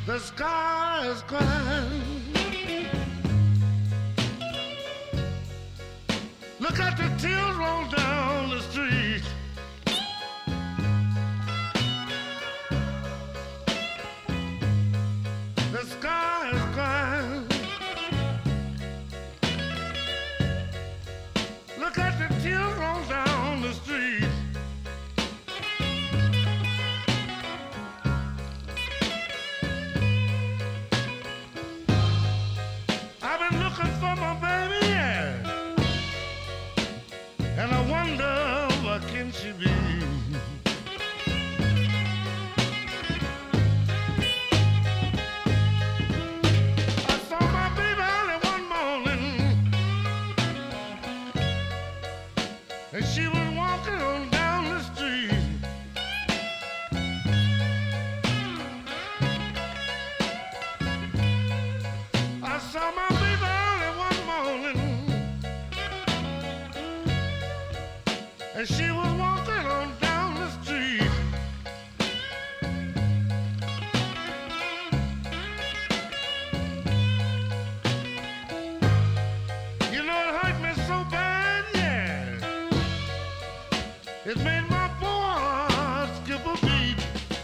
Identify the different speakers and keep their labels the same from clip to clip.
Speaker 1: The sky is crying. Look at the tears roll down the street. The sky is crying. Look at the tears roll down the street. I've been looking for my baby, yeah. And I wonder what can she be. I saw my baby early one morning, and she was walking on down the street. I saw my baby early one morning, and she was walking on down the street. You know it hurt me so bad, yeah. It made my poor heart skip a beat.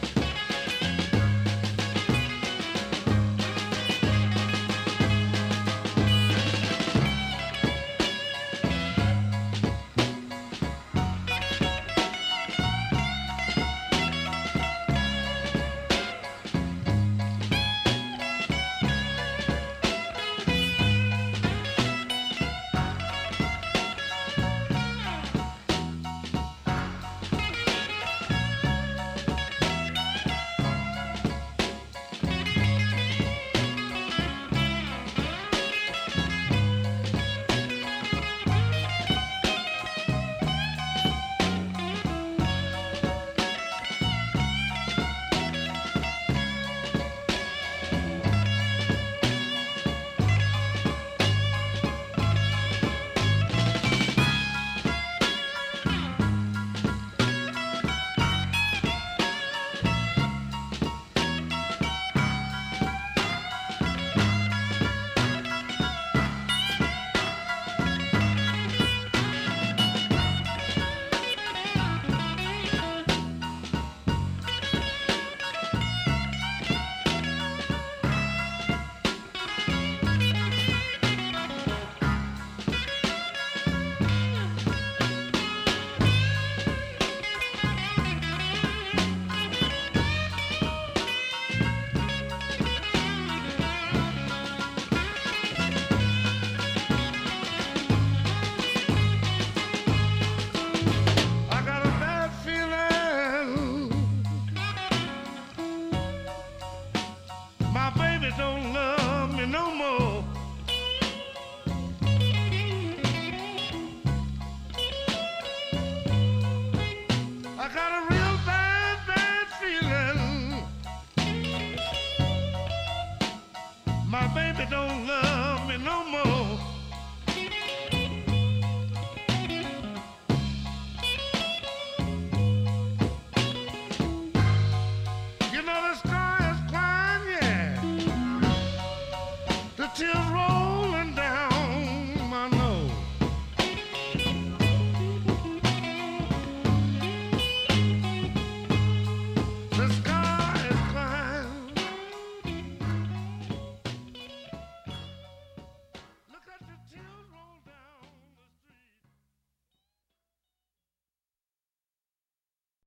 Speaker 1: I got a bad feeling my baby don't love me no more. I got a real bad feeling my baby